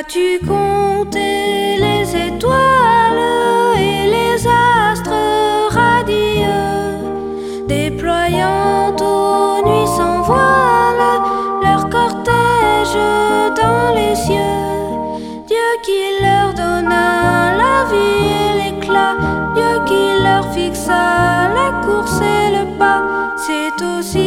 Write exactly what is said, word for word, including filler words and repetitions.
As-tu compté les étoiles et les astres radieux, déployant aux nuits sans voile leur cortège dans les cieux? Dieu qui leur donna la vie et l'éclat, Dieu qui leur fixa la course et le pas, c'est aussi